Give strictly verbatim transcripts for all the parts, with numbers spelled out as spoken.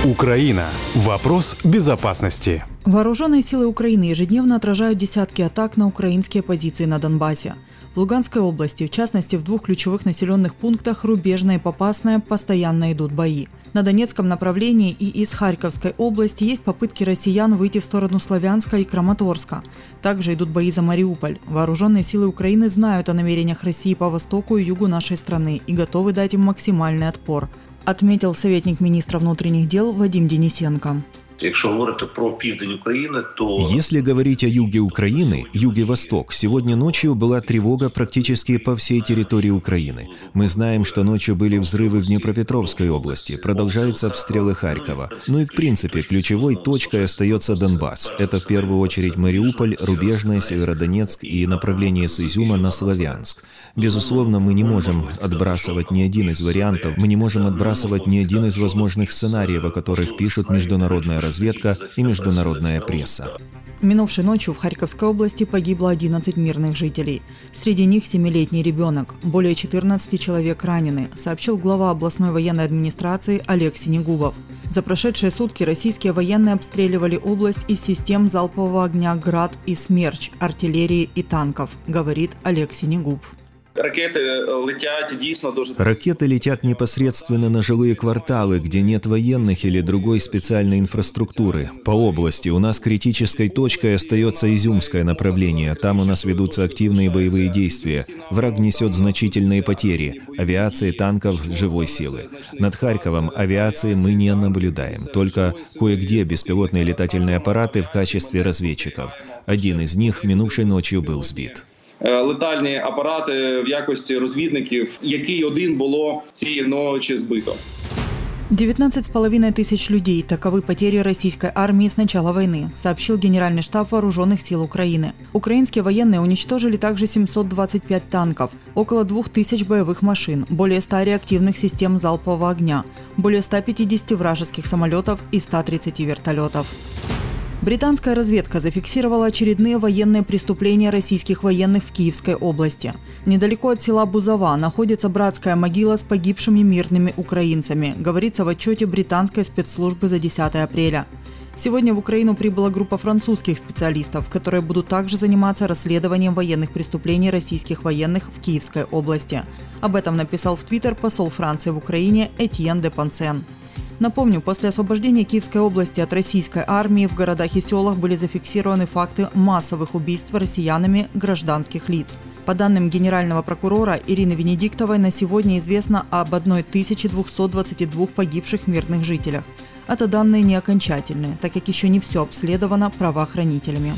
Украина. Вопрос безопасности. Вооруженные силы Украины ежедневно отражают десятки атак на украинские позиции на Донбассе. В Луганской области, в частности в двух ключевых населенных пунктах Рубежное и Попасное, постоянно идут бои. На Донецком направлении и из Харьковской области есть попытки россиян выйти в сторону Славянска и Краматорска. Также идут бои за Мариуполь. Вооруженные силы Украины знают о намерениях России по востоку и югу нашей страны и готовы дать им максимальный отпор, отметил советник министра внутренних дел Вадим Денисенко. Якщо говорити про південь України, то... Если говорить о юге Украины, юге-восток, сегодня ночью была тревога практически по всей территории Украины. Мы знаем, что ночью были взрывы в Днепропетровской области, продолжаются обстрелы Харькова. Ну и в принципе ключевой точкой остается Донбасс. Это в первую очередь Мариуполь, Рубежное, Северодонецк и направление с Изюма на Славянск. Безусловно, мы не можем отбрасывать ни один из вариантов, мы не можем отбрасывать ни один из возможных сценариев, о которых пишут международная разведка и международная пресса. Минувшей ночью в Харьковской области погибло одиннадцать мирных жителей. Среди них семилетний ребенок. Более четырнадцати человек ранены, сообщил глава областной военной администрации Олег Синегубов. За прошедшие сутки российские военные обстреливали область из систем залпового огня «Град» и «Смерч», артиллерии и танков, говорит Олег Синегуб. Ракеты летят дійсно дуже... Ракеты летят непосредственно на жилые кварталы, где нет военных или другой специальной инфраструктуры. По области у нас критической точкой остается Изюмское направление. Там у нас ведутся активные боевые действия. Враг несет значительные потери. Авиации, танков, живой силы. Над Харьковом авиации мы не наблюдаем. Только кое-где беспилотные летательные аппараты в качестве разведчиков. Один из них минувшей ночью был сбит. Летальні апарати в якості розвідників, який один було цієї ночі збито. девятнадцать с половиной тысяч людей – таковы потери российской армии с начала войны, сообщил Генеральный штаб Вооруженных сил Украины. Украинские военные уничтожили также семьсот двадцать пять танков, около двух тысяч боевых машин, более ста реактивных систем залпового огня, более ста пятидесяти вражеских самолетов и ста тридцати вертолетов. Британская разведка зафиксировала очередные военные преступления российских военных в Киевской области. Недалеко от села Бузова находится братская могила с погибшими мирными украинцами, говорится в отчете британской спецслужбы за десятое апреля. Сегодня в Украину прибыла группа французских специалистов, которые будут также заниматься расследованием военных преступлений российских военных в Киевской области. Об этом написал в Твиттер посол Франции в Украине Этьен де Пансен. Напомню, после освобождения Киевской области от российской армии в городах и селах были зафиксированы факты массовых убийств россиянами гражданских лиц. По данным генерального прокурора Ирины Венедиктовой, на сегодня известно об тысяче двухстах двадцати двух погибших мирных жителях. Это данные не окончательные, так как еще не все обследовано правоохранителями.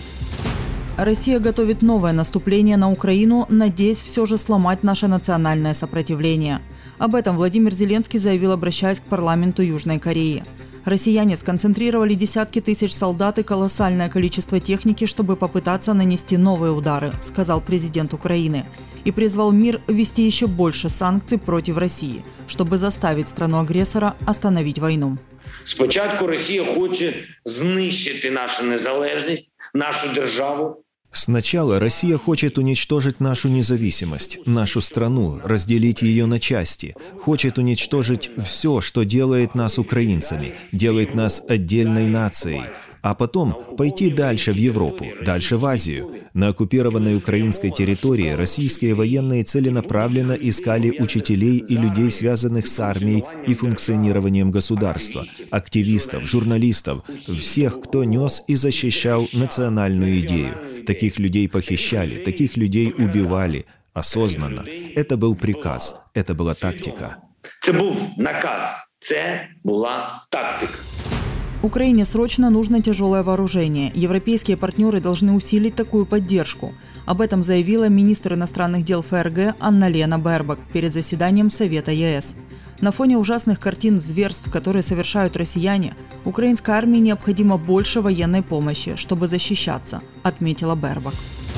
Россия готовит новое наступление на Украину, надеясь все же сломать наше национальное сопротивление. Об этом Владимир Зеленский заявил, обращаясь к парламенту Южной Кореи. Россияне сконцентрировали десятки тысяч солдат и колоссальное количество техники, чтобы попытаться нанести новые удары, сказал президент Украины. И призвал мир ввести еще больше санкций против России, чтобы заставить страну-агрессора остановить войну. Спочатку Росія хоче знищити нашу незалежність, нашу державу. Сначала Россия хочет уничтожить нашу независимость, нашу страну, разделить ее на части, хочет уничтожить все, что делает нас украинцами, делает нас отдельной нацией, а потом пойти дальше в Европу, дальше в Азию. На оккупированной украинской территории российские военные целенаправленно искали учителей и людей, связанных с армией и функционированием государства, активистов, журналистов, всех, кто нес и защищал национальную идею. Таких людей похищали, таких людей убивали осознанно. Это был приказ, это была тактика. Це був наказ, це була тактика. Украине срочно нужно тяжелое вооружение. Европейские партнеры должны усилить такую поддержку. Об этом заявила министр иностранных дел ФРГ Анна-Лена Бербок перед заседанием Совета ЕС. На фоне ужасных картин зверств, которые совершают россияне, украинской армии необходимо больше военной помощи, чтобы защищаться, отметила Бербок.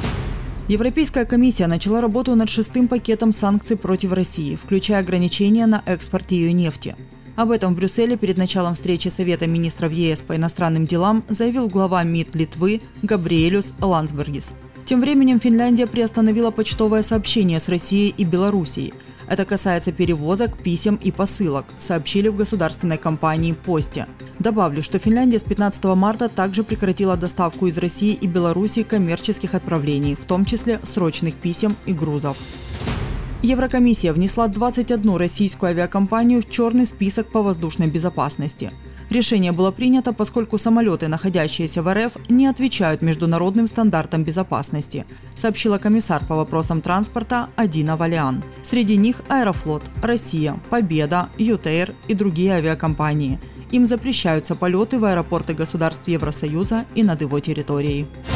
Европейская комиссия начала работу над шестым пакетом санкций против России, включая ограничения на экспорт ее нефти. Об этом в Брюсселе перед началом встречи Совета министров ЕС по иностранным делам заявил глава МИД Литвы Габриэлюс Ландсбергис. Тем временем Финляндия приостановила почтовое сообщение с Россией и Белоруссией. Это касается перевозок, писем и посылок, сообщили в государственной компании «Посте». Добавлю, что Финляндия с пятнадцатого марта также прекратила доставку из России и Беларуси коммерческих отправлений, в том числе срочных писем и грузов. Еврокомиссия внесла двадцать одну российскую авиакомпанию в черный список по воздушной безопасности. Решение было принято, поскольку самолеты, находящиеся в эр эф, не отвечают международным стандартам безопасности, сообщила комиссар по вопросам транспорта Адина Валиан. Среди них Аэрофлот, Россия, Победа, ЮТЭЙР и другие авиакомпании. Им запрещаются полеты в аэропорты государств Евросоюза и над его территорией.